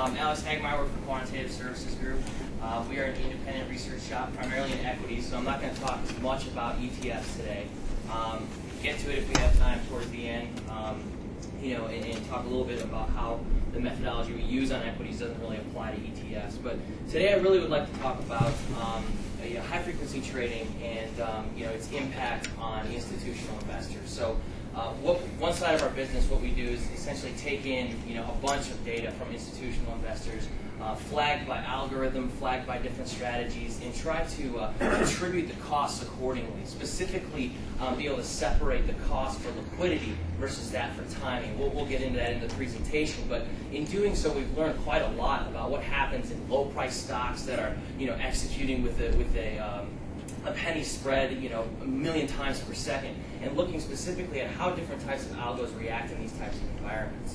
Alex Hagmeyer, work for Quantitative Services Group. We are an independent research shop, primarily in equities, so I'm not going to talk much about ETFs today. Get to it if we have time towards the end, and talk a little bit about how the methodology we use on equities doesn't really apply to ETFs. But today I really would like to talk about high-frequency trading and its impact on institutional investors. So one side of our business, what we do is essentially take in a bunch of data from institutional investors, flagged by algorithm, flagged by different strategies, and try to contribute the costs accordingly. Specifically, be able to separate the cost for liquidity versus that for timing. We'll get into that in the presentation, but in doing so, we've learned quite a lot about what happens in low-price stocks that are executing with a penny spread, a million times per second, and looking specifically at how different types of algos react in these types of environments.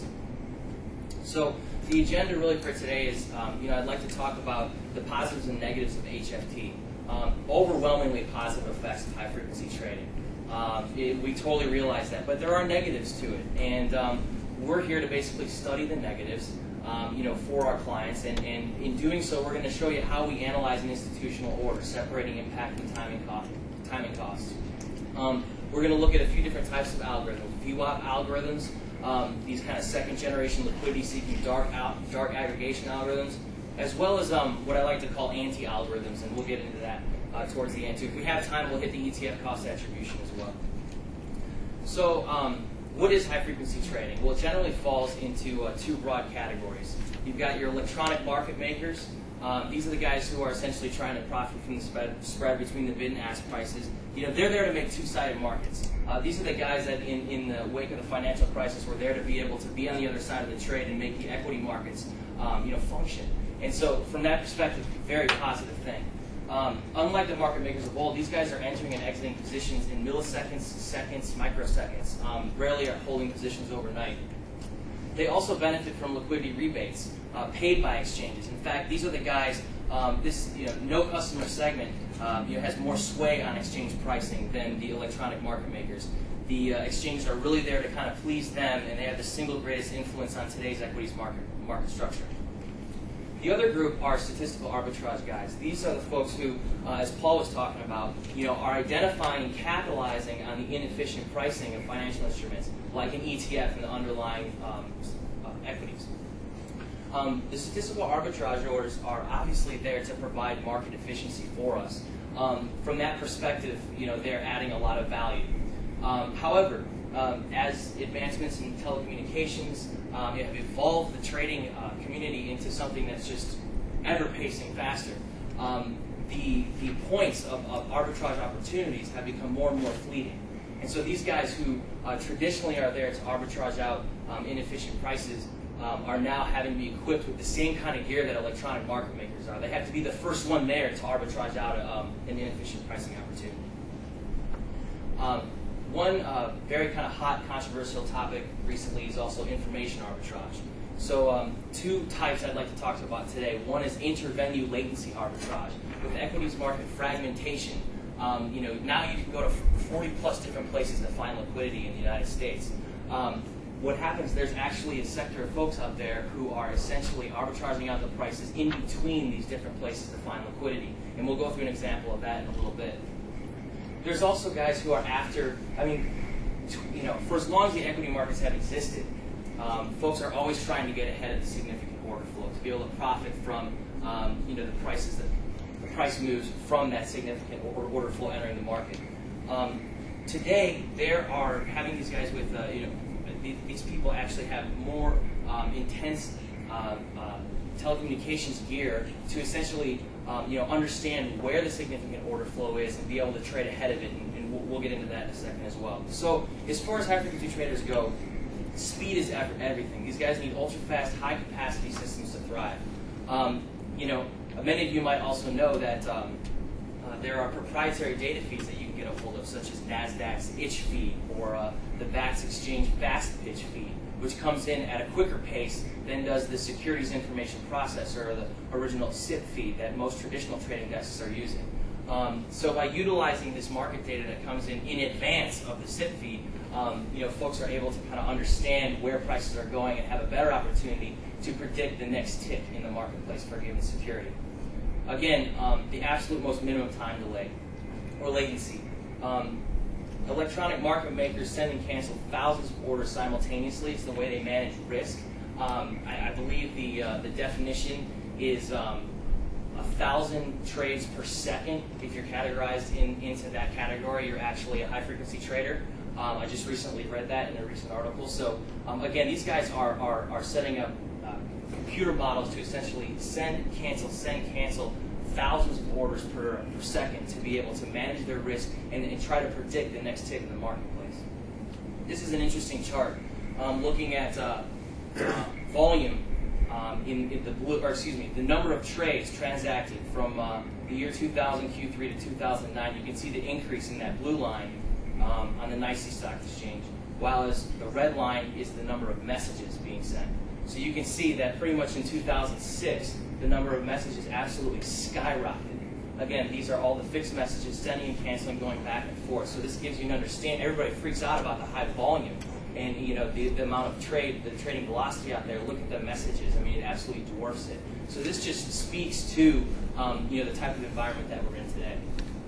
So the agenda really for today is, I'd like to talk about the positives and negatives of HFT. Overwhelmingly positive effects of high-frequency trading. We totally realize that, but there are negatives to it, and we're here to basically study the negatives, for our clients, and in doing so, we're going to show you how we analyze an institutional order, separating impact and timing costs. We're going to look at a few different types of algorithms. VWAP algorithms, these kind of second-generation liquidity-seeking dark aggregation algorithms, as well as what I like to call anti-algorithms, and we'll get into that towards the end too. If we have time, we'll hit the ETF cost attribution as well. So, what is high-frequency trading? Well, it generally falls into two broad categories. You've got your electronic market makers. These are the guys who are essentially trying to profit from the spread between the bid and ask prices. They're there to make two-sided markets. These are the guys that, in the wake of the financial crisis, were there to be able to be on the other side of the trade and make the equity markets, function. And so, from that perspective, very positive thing. Unlike the market makers of old, these guys are entering and exiting positions in milliseconds, seconds, microseconds. Rarely are holding positions overnight. They also benefit from liquidity rebates paid by exchanges. In fact, these are the guys. No customer segment has more sway on exchange pricing than the electronic market makers. The exchanges are really there to kind of please them, and they have the single greatest influence on today's equities market structure. The other group are statistical arbitrage guys. These are the folks who, as Paul was talking about, are identifying and capitalizing on the inefficient pricing of financial instruments, like an ETF and the underlying equities. The statistical arbitrage orders are obviously there to provide market efficiency for us. From that perspective, they're adding a lot of value. However, as advancements in telecommunications have evolved the trading community into something that's just ever-pacing faster, the points of arbitrage opportunities have become more and more fleeting. And so these guys who traditionally are there to arbitrage out inefficient prices are now having to be equipped with the same kind of gear that electronic market makers are. They have to be the first one there to arbitrage out an inefficient pricing opportunity. One very kind of hot, controversial topic recently is also information arbitrage. So two types I'd like to talk about today. One is inter-venue latency arbitrage. With equities market fragmentation, now you can go to 40-plus different places to find liquidity in the United States. What happens, there's actually a sector of folks out there who are essentially arbitraging out the prices in between these different places to find liquidity. And we'll go through an example of that in a little bit. There's also guys who are after, for as long as the equity markets have existed, folks are always trying to get ahead of the significant order flow to be able to profit from, the price moves from that significant order flow entering the market. Today, there are having these guys with, these people actually have more intense telecommunications gear to essentially understand where the significant order flow is and be able to trade ahead of it, and we'll get into that in a second as well. So as far as high-frequency traders go, speed is everything. These guys need ultra-fast, high-capacity systems to thrive. Many of you might also know that there are proprietary data feeds that you can get a hold of, such as NASDAQ's itch feed or the BATS Exchange Fast Pitch feed, which comes in at a quicker pace than does the Securities Information Processor or the original SIP feed that most traditional trading desks are using. So by utilizing this market data that comes in advance of the SIP feed, folks are able to kind of understand where prices are going and have a better opportunity to predict the next tick in the marketplace for a given security. Again, the absolute most minimum time delay or latency. Electronic market makers send and cancel thousands of orders simultaneously. It's the way they manage risk. I believe the definition is 1,000 trades per second. If you're categorized into that category, you're actually a high-frequency trader. I just recently read that in a recent article. So again, these guys are setting up computer models to essentially send, cancel thousands of orders per second to be able to manage their risk and try to predict the next tick in the marketplace. This is an interesting chart looking at volume in the blue, or excuse me, the number of trades transacted from the year 2000 Q3 to 2009. You can see the increase in that blue line on the NYSE Stock Exchange, while as the red line is the number of messages being sent. So you can see that pretty much in 2006, the number of messages absolutely skyrocketed. Again, these are all the fixed messages, sending and canceling, going back and forth. So this gives you an understanding. Everybody freaks out about the high volume and the amount of trade, the trading velocity out there. Look at the messages. I mean, it absolutely dwarfs it. So this just speaks to the type of environment that we're in today.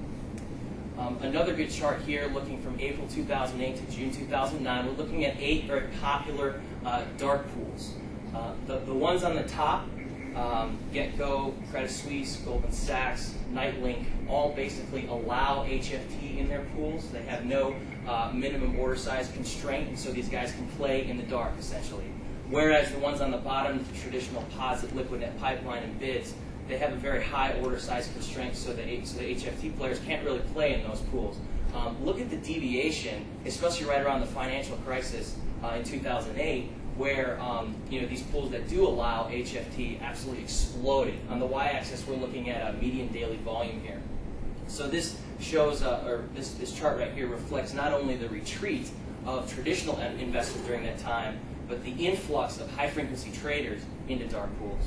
Another good chart here, looking from April 2008 to June 2009. We're looking at 8 very popular dark pools. The ones on the top, GetGo, Credit Suisse, Goldman Sachs, Nightlink, all basically allow HFT in their pools. They have no minimum order size constraint, and so these guys can play in the dark, essentially. Whereas the ones on the bottom, the traditional POSIT, Liquidnet, Pipeline, and BIDS, they have a very high order size constraint, so the HFT players can't really play in those pools. Look at the deviation, especially right around the financial crisis in 2008, where these pools that do allow HFT absolutely exploded. On the y-axis, we're looking at a median daily volume here. So this shows, this chart right here reflects not only the retreat of traditional investors during that time, but the influx of high-frequency traders into dark pools.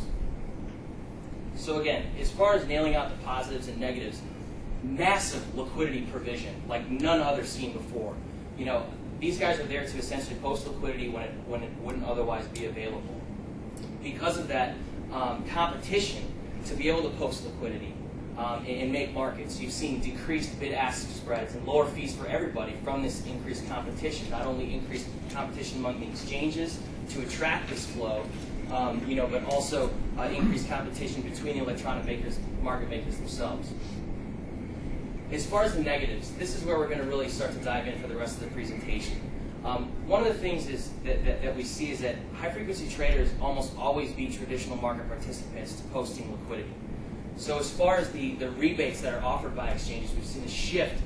So again, as far as nailing out the positives and negatives, massive liquidity provision like none other seen before. These guys are there to essentially post liquidity when it wouldn't otherwise be available. Because of that competition to be able to post liquidity and make markets, you've seen decreased bid-ask spreads and lower fees for everybody from this increased competition. Not only increased competition among the exchanges to attract this flow, but also increased competition between the electronic market makers themselves. As far as the negatives, this is where we're going to really start to dive in for the rest of the presentation. One of the things is that we see is that high-frequency traders almost always beat traditional market participants to posting liquidity. So as far as the rebates that are offered by exchanges, we've seen a shift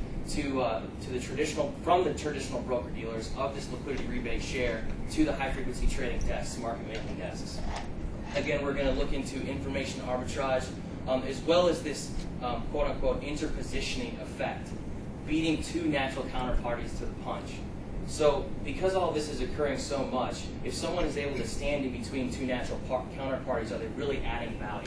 from the traditional broker-dealers of this liquidity rebate share to the high-frequency trading desks, market-making desks. Again, we're going to look into information arbitrage, as well as this quote-unquote interpositioning effect, beating two natural counterparties to the punch. So because all this is occurring so much, if someone is able to stand in between two natural counterparties, are they really adding value?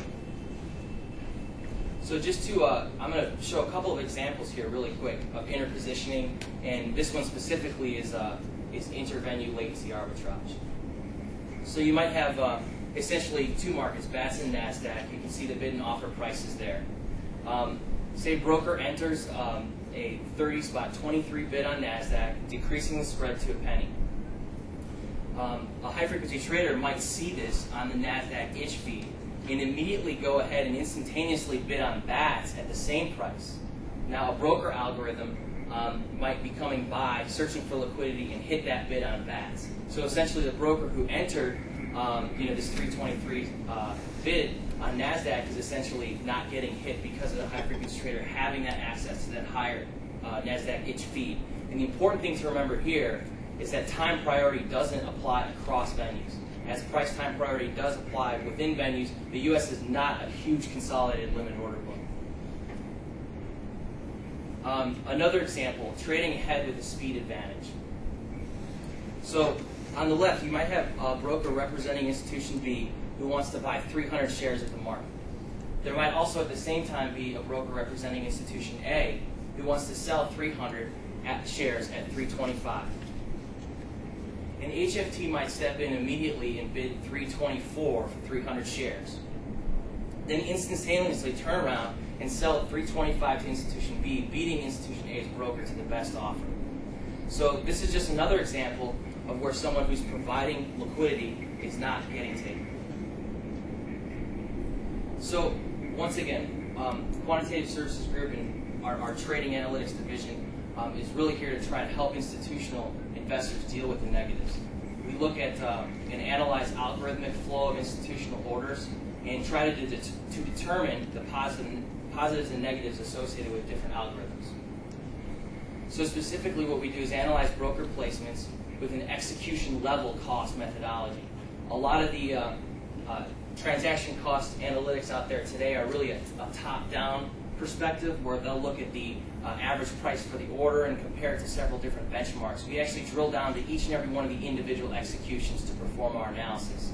So just to, I'm going to show a couple of examples here really quick of interpositioning, and this one specifically is intervenue latency arbitrage. So you might have essentially two markets, BATS and NASDAQ. You can see the bid and offer prices there. Say broker enters a 30 spot 23 bid on NASDAQ, decreasing the spread to a penny. A high-frequency trader might see this on the NASDAQ itch feed and immediately go ahead and instantaneously bid on BATS at the same price. Now a broker algorithm might be coming by, searching for liquidity, and hit that bid on BATS. So essentially the broker who entered this 323 bid on NASDAQ is essentially not getting hit because of the high-frequency trader having that access to that higher NASDAQ itch feed. And the important thing to remember here is that time priority doesn't apply across venues. As price time priority does apply within venues, the U.S. is not a huge consolidated limit order book. Another example, trading ahead with a speed advantage. So on the left, you might have a broker representing institution B who wants to buy 300 shares at the market. There might also at the same time be a broker representing institution A who wants to sell 300 shares at 325. an HFT might step in immediately and bid 324 for 300 shares. Then instantaneously turn around and sell at 325 to institution B, beating institution A's broker to the best offer. So this is just another example of where someone who's providing liquidity is not getting taken. So once again, Quantitative Services Group and our trading analytics division is really here to try to help institutional investors deal with the negatives. We look at and analyze algorithmic flow of institutional orders and try to determine the positives and negatives associated with different algorithms. So specifically what we do is analyze broker placements with an execution level cost methodology. A lot of the transaction cost analytics out there today are really a top-down perspective where they'll look at the average price for the order and compare it to several different benchmarks. We actually drill down to each and every one of the individual executions to perform our analysis.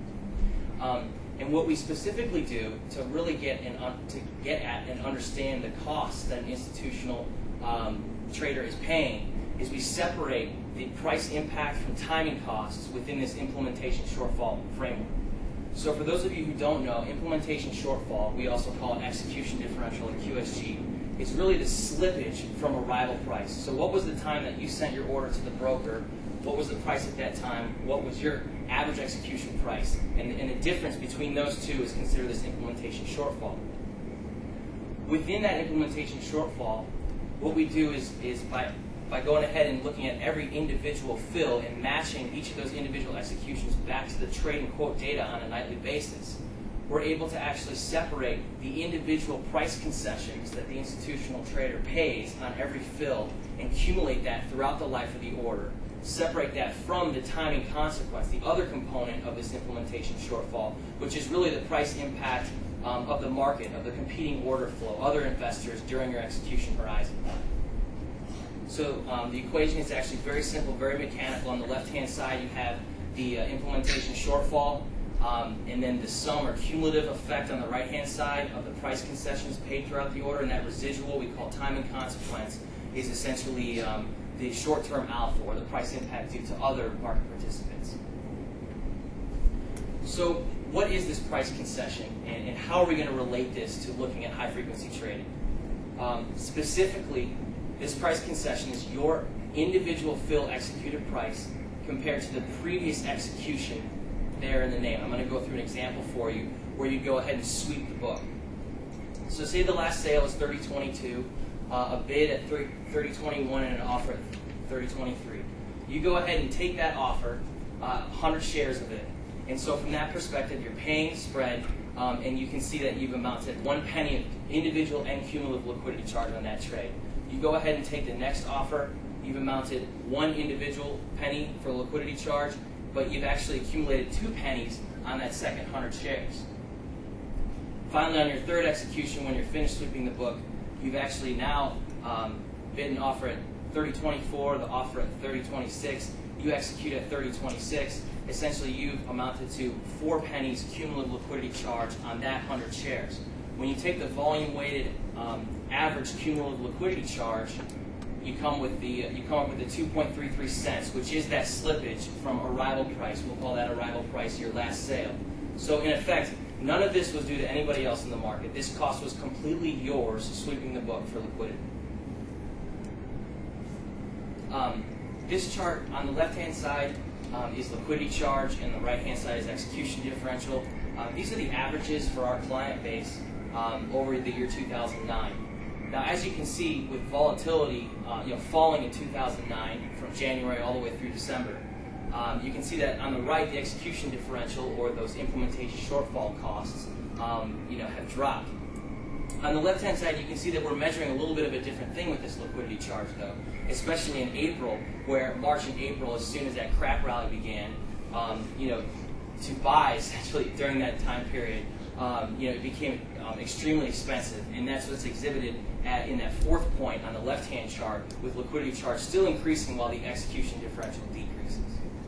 And what we specifically do to really get at and understand the costs that an institutional trader is paying is we separate the price impact from timing costs within this implementation shortfall framework. So for those of you who don't know, implementation shortfall, we also call it execution differential or QSG, it's really the slippage from arrival price. So what was the time that you sent your order to the broker? What was the price at that time? What was your average execution price? And the difference between those two is considered this implementation shortfall. Within that implementation shortfall, what we do is by going ahead and looking at every individual fill and matching each of those individual executions back to the trade and quote data on a nightly basis, we're able to actually separate the individual price concessions that the institutional trader pays on every fill and accumulate that throughout the life of the order. Separate that from the timing consequence, the other component of this implementation shortfall, which is really the price impact of the market, of the competing order flow, other investors during your execution horizon. So the equation is actually very simple, very mechanical. On the left-hand side, you have the implementation shortfall, and then the sum or cumulative effect on the right-hand side of the price concessions paid throughout the order, and that residual we call timing consequence is essentially the short-term alpha, or the price impact due to other market participants. So what is this price concession, and how are we going to relate this to looking at high-frequency trading? Specifically, this price concession is your individual fill executed price compared to the previous execution there in the name. I'm going to go through an example for you where you go ahead and sweep the book. So say the last sale is 30.22, a bid at 30.21 and an offer at 30.23. You go ahead and take that offer, 100 shares of it. And so from that perspective, you're paying spread, and you can see that you've amounted 1 penny of individual and cumulative liquidity charge on that trade. You go ahead and take the next offer. You've amounted 1 individual penny for liquidity charge, but you've actually accumulated 2 pennies on that second 100 shares. Finally, on your third execution, when you're finished sweeping the book, you've actually now bid an offer at 30.24, the offer at 30.26. You execute at 30.26. Essentially, you've amounted to 4 pennies cumulative liquidity charge on that 100 shares. When you take the volume-weighted average cumulative liquidity charge, you come up with the 2.33 cents, which is that slippage from arrival price. We'll call that arrival price your last sale. So in effect, none of this was due to anybody else in the market. This cost was completely yours, sweeping the book for liquidity. This chart on the left-hand side is liquidity charge, and the right-hand side is execution differential. These are the averages for our client base over the year 2009. Now, as you can see, with volatility falling in 2009 from January all the way through December, you can see that on the right, the execution differential, or those implementation shortfall costs, have dropped. On the left-hand side, you can see that we're measuring a little bit of a different thing with this liquidity charge, though, especially in April, where March and April, as soon as that crap rally began, to buy essentially during that time period, it became extremely expensive, and that's what's exhibited in that fourth point on the left-hand chart, with liquidity charge still increasing while the execution differential decreases.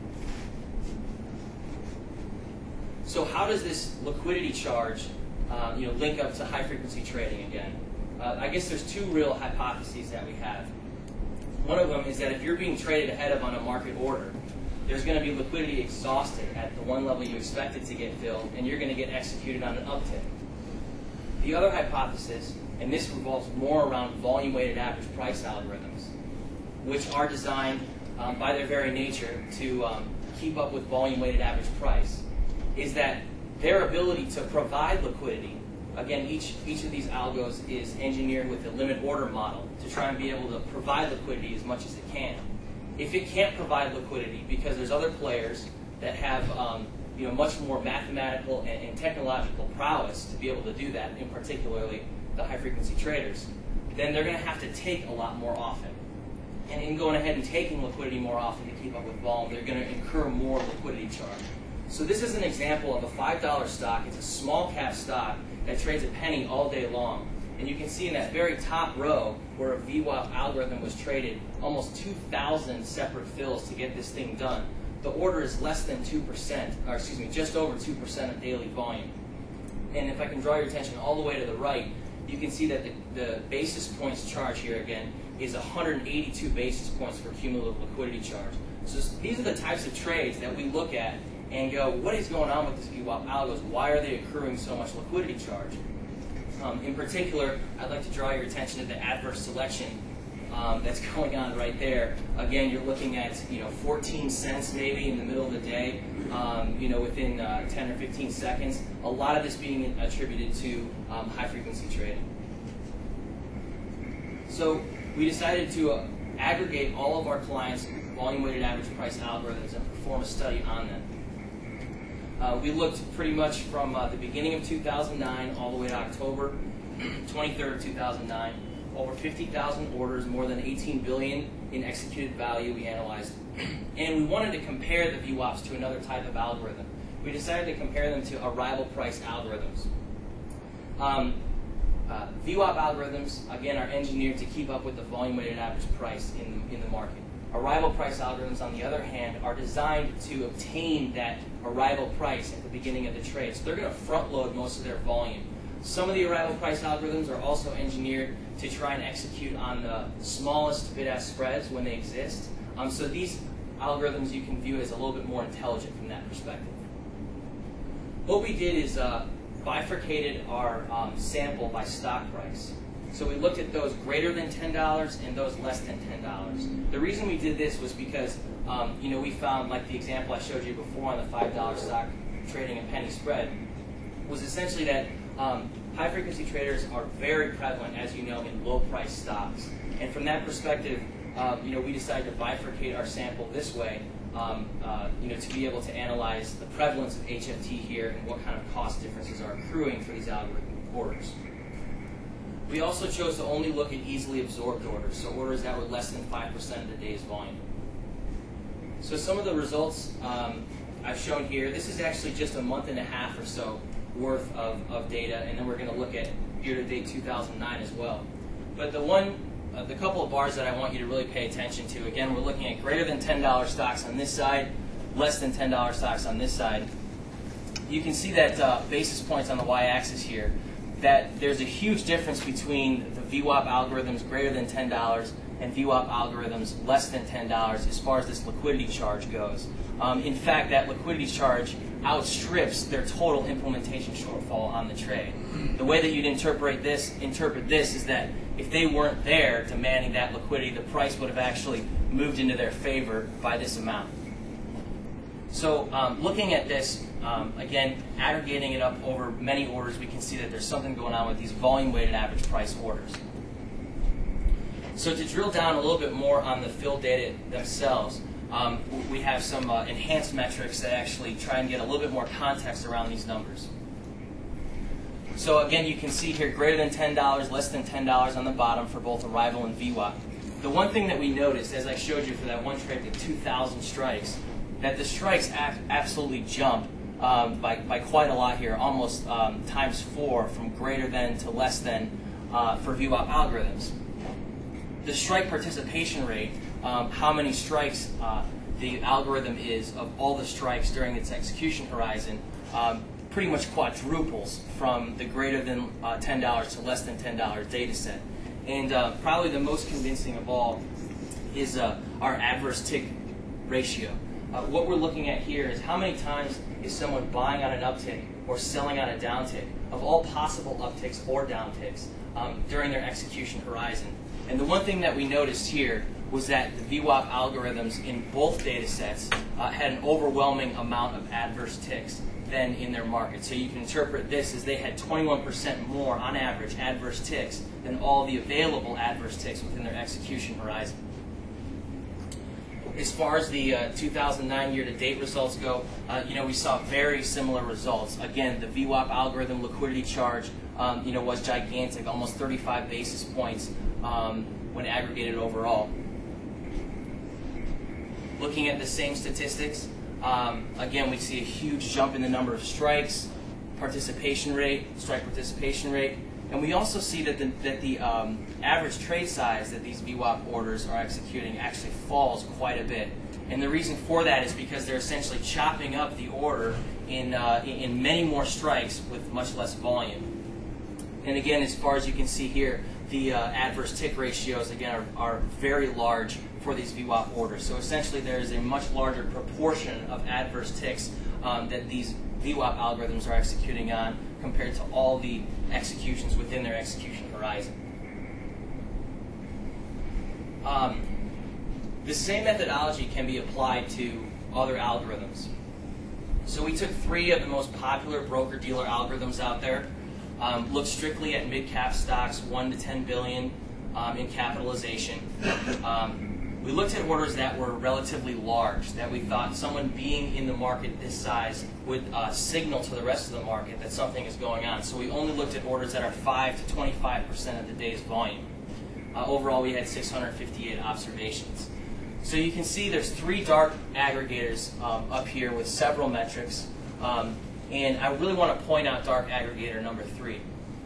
So how does this liquidity charge link up to high-frequency trading again? I guess there's 2 real hypotheses that we have. One of them is that if you're being traded ahead of on a market order, there's going to be liquidity exhausted at the one level you expect it to get filled, and you're going to get executed on an uptick. The other hypothesis, and this revolves more around volume-weighted average price algorithms, which are designed by their very nature to keep up with volume-weighted average price, is that their ability to provide liquidity, again, each of these algos is engineered with a limit order model to try and be able to provide liquidity as much as it can. If it can't provide liquidity because there's other players that have much more mathematical and technological prowess to be able to do that, in particularly the high-frequency traders, then they're going to have to take a lot more often. And in going ahead and taking liquidity more often to keep up with volume, they're going to incur more liquidity charge. So this is an example of a $5 stock. It's a small cap stock that trades a penny all day long. And you can see in that very top row where a VWAP algorithm was traded almost 2,000 separate fills to get this thing done. The order is less than 2%, or excuse me, just over 2% of daily volume. And if I can draw your attention all the way to the right, you can see that the basis points charge here again is 182 basis points for cumulative liquidity charge. So these are the types of trades that we look at and go, what is going on with this VWAP algos? Why are they accruing so much liquidity charge? In particular, I'd like to draw your attention to the adverse selection that's going on right there. Again, you're looking at 14 cents maybe in the middle of the day, within 10 or 15 seconds. A lot of this being attributed to high-frequency trading. So we decided to aggregate all of our clients' volume-weighted average price algorithms and perform a study on them. We looked pretty much from the beginning of 2009 all the way to October 23rd, 2009. Over 50,000 orders, more than 18 billion in executed value we analyzed. And we wanted to compare the VWAPs to another type of algorithm. We decided to compare them to arrival price algorithms. VWAP algorithms, again, are engineered to keep up with the volume-weighted average price in the market. Arrival price algorithms, on the other hand, are designed to obtain that arrival price at the beginning of the trade. So they're going to front-load most of their volume. Some of the arrival price algorithms are also engineered to try and execute on the smallest bid-ask spreads when they exist. So these algorithms you can view as a little bit more intelligent from that perspective. What we did is bifurcated our sample by stock price. So we looked at those greater than $10 and those less than $10. The reason we did this was because we found, like the example I showed you before on the $5 stock trading a penny spread, was essentially that high-frequency traders are very prevalent, as you know, in low-price stocks. And from that perspective, we decided to bifurcate our sample this way, to be able to analyze the prevalence of HFT here and what kind of cost differences are accruing for these algorithmic orders. We also chose to only look at easily absorbed orders, so orders that were less than 5% of the day's volume. So some of the results I've shown here, this is actually just a month and a half or so worth of data, and then we're going to look at year-to-date 2009 as well. But the couple of bars that I want you to really pay attention to, again, we're looking at greater than $10 stocks on this side, less than $10 stocks on this side. You can see that basis points on the y-axis here, that there's a huge difference between the VWAP algorithms greater than $10 and VWAP algorithms less than $10 as far as this liquidity charge goes. In fact, that liquidity charge outstrips their total implementation shortfall on the trade. The way that you'd interpret this is that if they weren't there demanding that liquidity, the price would have actually moved into their favor by this amount. So looking at this, again, aggregating it up over many orders, we can see that there's something going on with these volume-weighted average price orders. So to drill down a little bit more on the fill data themselves, we have some enhanced metrics that actually try and get a little bit more context around these numbers. So again, you can see here greater than $10, less than $10 on the bottom for both arrival and VWAP. The one thing that we noticed, as I showed you for that one trade with 2,000 strikes, that the strikes absolutely jump by quite a lot here, almost ×4 from greater than to less than for VWAP algorithms. The strike participation rate, how many strikes the algorithm is of all the strikes during its execution horizon, pretty much quadruples from the greater than $10 to less than $10 data set. And probably the most convincing of all is our adverse tick ratio. what we're looking at here is how many times is someone buying on an uptick or selling on a downtick of all possible upticks or downticks during their execution horizon. And the one thing that we noticed here was that the VWAP algorithms in both data sets had an overwhelming amount of adverse ticks than in their market. So you can interpret this as they had 21% more, on average, adverse ticks than all the available adverse ticks within their execution horizon. As far as the 2009 year-to-date results go, we saw very similar results. Again, the VWAP algorithm liquidity charge, was gigantic, almost 35 basis points when aggregated overall. Looking at the same statistics, again, we see a huge jump in the number of strikes, participation rate, strike participation rate, and we also see that the average trade size that these VWAP orders are executing actually falls quite a bit. And the reason for that is because they're essentially chopping up the order in many more strikes with much less volume. And again, as far as you can see here, the adverse tick ratios, again, are very large for these VWAP orders. So essentially there is a much larger proportion of adverse ticks that these VWAP algorithms are executing on compared to all the executions within their execution horizon. The same methodology can be applied to other algorithms. So we took 3 of the most popular broker-dealer algorithms out there, looked strictly at mid-cap stocks, 1 to 10 billion in capitalization. We looked at orders that were relatively large, that we thought someone being in the market this size would signal to the rest of the market that something is going on. So we only looked at orders that are 5 to 25% of the day's volume. Overall, we had 658 observations. So you can see there's 3 dark aggregators up here with several metrics. And I really want to point out dark aggregator number 3.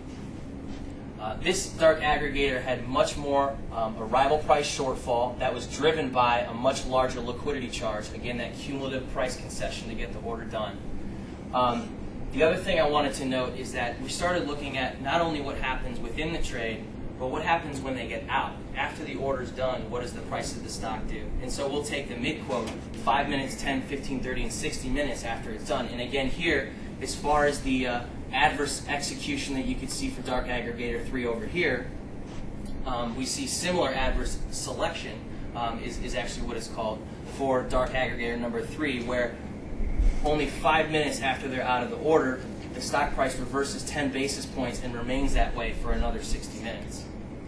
This dark aggregator had much more arrival price shortfall that was driven by a much larger liquidity charge. Again, that cumulative price concession to get the order done. The other thing I wanted to note is that we started looking at not only what happens within the trade, but what happens when they get out. After the order's done, what does the price of the stock do? And so we'll take the mid-quote, 5 minutes, 10, 15, 30, and 60 minutes after it's done. And again here, as far as the adverse execution that you can see for dark aggregator 3 over here, we see similar adverse selection is actually what it's called for dark aggregator number 3, where only 5 minutes after they're out of the order, the stock price reverses 10 basis points and remains that way for another 60 minutes.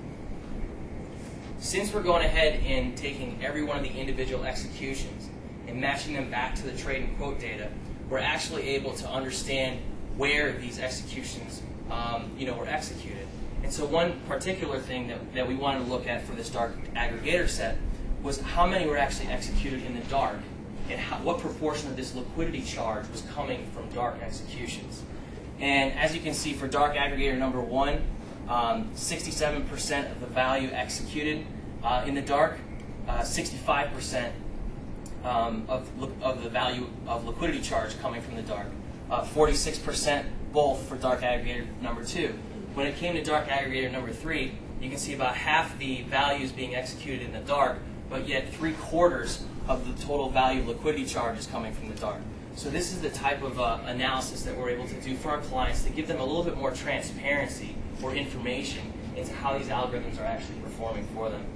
Since we're going ahead and taking every one of the individual executions and matching them back to the trade and quote data, we're actually able to understand where these executions were executed. And so one particular thing that we wanted to look at for this dark aggregator set was how many were actually executed in the dark and what proportion of this liquidity charge was coming from dark executions. And as you can see for dark aggregator number 1, 67% of the value executed in the dark, 65% of the value of liquidity charge coming from the dark, 46% both for dark aggregator number 2. When it came to dark aggregator number 3, you can see about half the values being executed in the dark, but yet 3/4 of the total value of liquidity charge is coming from the dark. So this is the type of analysis that we're able to do for our clients to give them a little bit more transparency or information into how these algorithms are actually performing for them.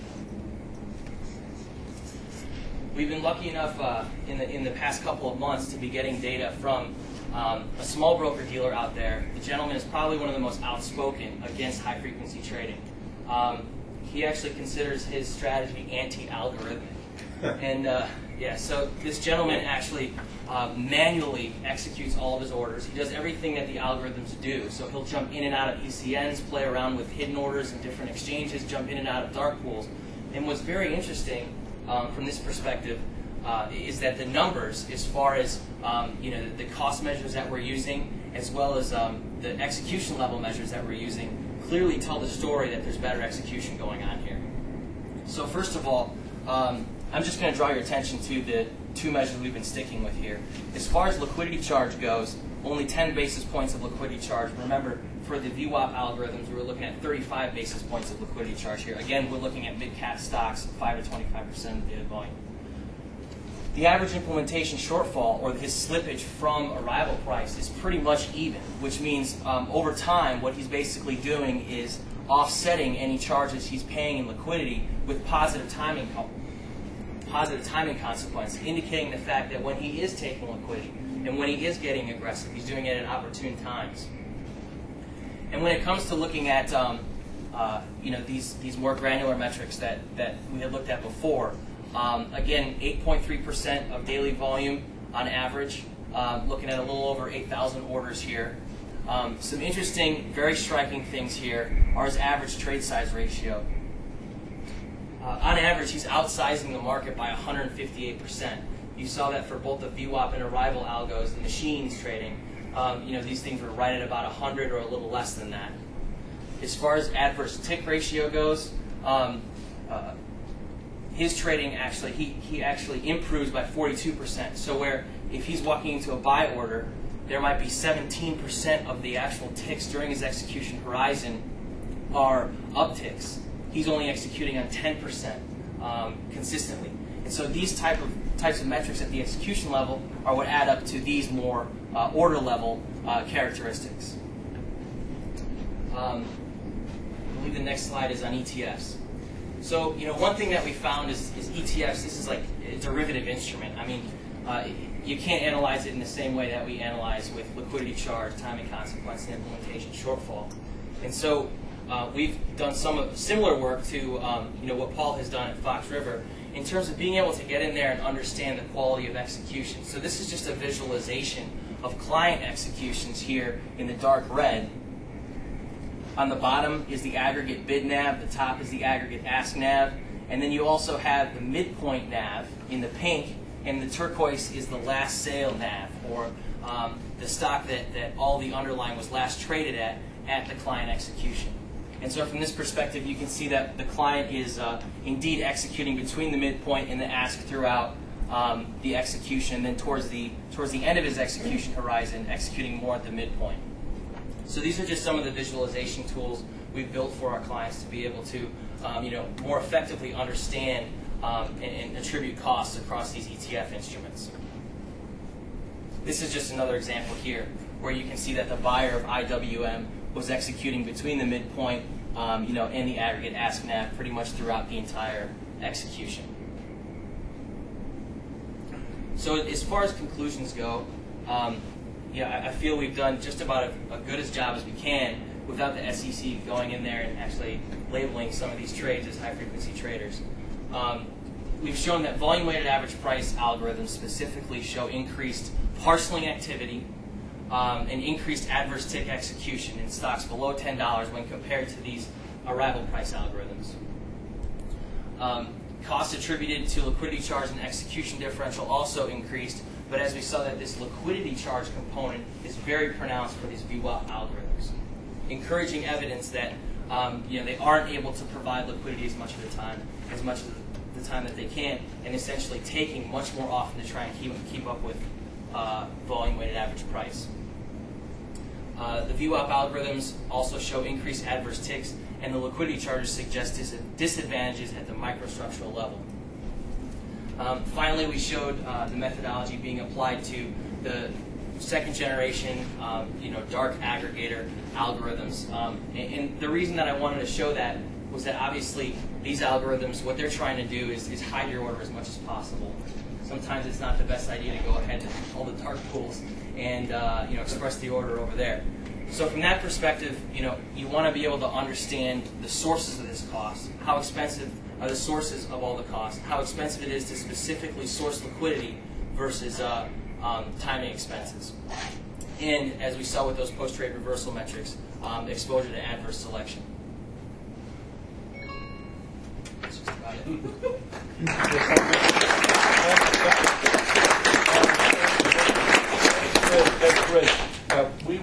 We've been lucky enough in the past couple of months to be getting data from a small broker-dealer out there. The gentleman is probably one of the most outspoken against high-frequency trading. He actually considers his strategy anti-algorithmic. And so this gentleman actually manually executes all of his orders. He does everything that the algorithms do. So he'll jump in and out of ECNs, play around with hidden orders in different exchanges, jump in and out of dark pools. And what's very interesting from this perspective is that the numbers, as far as the cost measures that we're using, as well as the execution level measures that we're using, clearly tell the story that there's better execution going on here. So first of all, I'm just going to draw your attention to the 2 measures we've been sticking with here. As far as liquidity charge goes, only 10 basis points of liquidity charge. Remember, for the VWAP algorithms, we were looking at 35 basis points of liquidity charge here. Again, we're looking at mid-cap stocks, 5 to 25% of the volume. the average implementation shortfall, or his slippage from arrival price, is pretty much even, which means over time what he's basically doing is offsetting any charges he's paying in liquidity with positive timing consequence, indicating the fact that when he is taking liquidity and when he is getting aggressive, he's doing it at opportune times. And when it comes to looking at these more granular metrics that we had looked at before, again, 8.3% of daily volume on average, looking at a little over 8,000 orders here. Some interesting, very striking things here are his average trade size ratio. On average, he's outsizing the market by 158%. You saw that for both the VWAP and arrival algos, the machines trading. These things were right at about 100 or a little less than that. As far as adverse tick ratio goes, his trading actually, he actually improves by 42%. So where if he's walking into a buy order, there might be 17% of the actual ticks during his execution horizon are upticks. He's only executing on 10% consistently. And so these types of metrics at the execution level are what add up to these more order level characteristics. I believe the next slide is on ETFs. So one thing that we found is ETFs. This is like a derivative instrument. I mean, you can't analyze it in the same way that we analyze with liquidity charge, timing consequence, and implementation shortfall. And so we've done some similar work to what Paul has done at Fox River in terms of being able to get in there and understand the quality of execution. So this is just a visualization of client executions here in the dark red. On the bottom is the aggregate bid nav, the top is the aggregate ask nav, and then you also have the midpoint nav in the pink, and the turquoise is the last sale nav, or the stock that all the underlying was last traded at the client execution. And so from this perspective, you can see that the client is indeed executing between the midpoint and the ask throughout the execution, and then towards the end of his execution horizon, executing more at the midpoint. So these are just some of the visualization tools we've built for our clients to be able to more effectively understand and attribute costs across these ETF instruments. This is just another example here where you can see that the buyer of IWM was executing between the midpoint and the aggregate ask nav pretty much throughout the entire execution. So as far as conclusions go, I feel we've done just about as good a job as we can without the SEC going in there and actually labeling some of these trades as high-frequency traders. We've shown that volume-weighted average price algorithms specifically show increased parceling activity and increased adverse tick execution in stocks below $10 when compared to these arrival price algorithms. Costs attributed to liquidity charge and execution differential also increased, but as we saw that this liquidity charge component is very pronounced for these VWAP algorithms, encouraging evidence that they aren't able to provide liquidity as much of the time that they can, and essentially taking much more often to try and keep up with volume-weighted average price. The VWAP algorithms also show increased adverse ticks, and the liquidity charges suggest disadvantages at the microstructural level. Finally, we showed the methodology being applied to the second generation, dark aggregator algorithms. And the reason that I wanted to show that was that obviously these algorithms, what they're trying to do is hide your order as much as possible. Sometimes it's not the best idea to go ahead and all the dark pools and express the order over there. So from that perspective, you want to be able to understand the sources of this cost. How expensive are the sources of all the costs? How expensive it is to specifically source liquidity versus timing expenses. And as we saw with those post-trade reversal metrics, exposure to adverse selection. That's just about it.